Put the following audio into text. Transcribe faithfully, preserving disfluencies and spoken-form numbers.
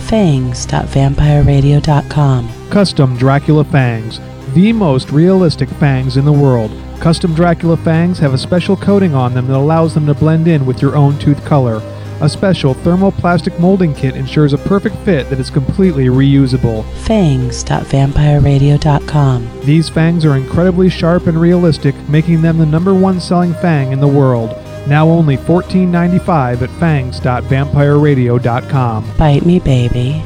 fangs dot vampire radio dot com. Custom Dracula Fangs, the most realistic fangs in the world. Custom Dracula Fangs have a special coating on them that allows them to blend in with your own tooth color. A special thermoplastic molding kit ensures a perfect fit that is completely reusable. fangs dot vampire radio dot com. These fangs are incredibly sharp and realistic, making them the number one selling fang in the world. Now only fourteen ninety-five at fangs dot vampire radio dot com. Bite me, baby.